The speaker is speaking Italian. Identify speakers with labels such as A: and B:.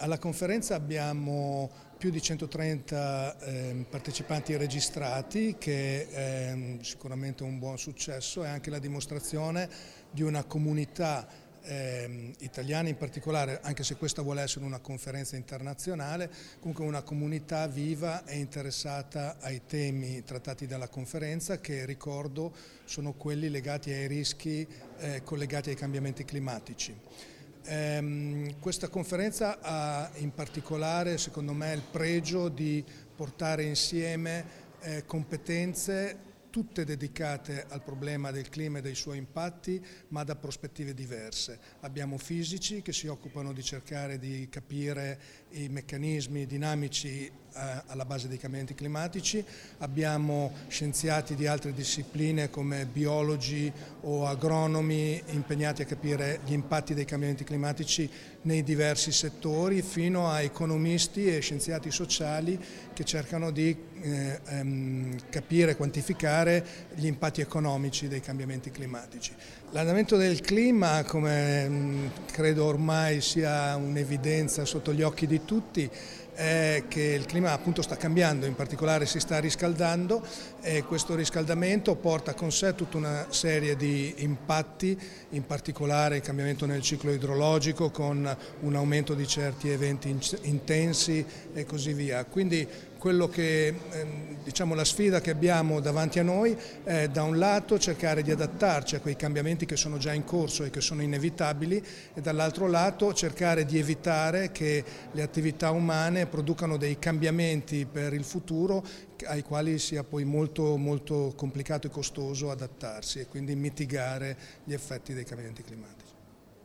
A: Alla conferenza abbiamo più di 130 partecipanti registrati, che è sicuramente un buon successo, è anche la dimostrazione di una comunità italiana in particolare, anche se questa vuole essere una conferenza internazionale, comunque una comunità viva e interessata ai temi trattati dalla conferenza, che ricordo sono quelli legati ai rischi collegati ai cambiamenti climatici. Questa conferenza ha in particolare, secondo me, il pregio di portare insieme competenze tutte dedicate al problema del clima e dei suoi impatti, ma da prospettive diverse. Abbiamo fisici che si occupano di cercare di capire i meccanismi dinamici alla base dei cambiamenti climatici, abbiamo scienziati di altre discipline come biologi o agronomi impegnati a capire gli impatti dei cambiamenti climatici nei diversi settori, fino a economisti e scienziati sociali che cercano di capire e quantificare gli impatti economici dei cambiamenti climatici. L'andamento del clima, come credo ormai sia un'evidenza sotto gli occhi di tutti, è che il clima appunto sta cambiando, in particolare si sta riscaldando, e questo riscaldamento porta con sé tutta una serie di impatti, in particolare il cambiamento nel ciclo idrologico con un aumento di certi eventi intensi e così via. Quindi quello che, diciamo, la sfida che abbiamo davanti a noi è, da un lato, cercare di adattarci a quei cambiamenti che sono già in corso e che sono inevitabili, e dall'altro lato cercare di evitare che le attività umane producano dei cambiamenti per il futuro ai quali sia poi molto, molto complicato e costoso adattarsi, e quindi mitigare gli effetti dei cambiamenti climatici.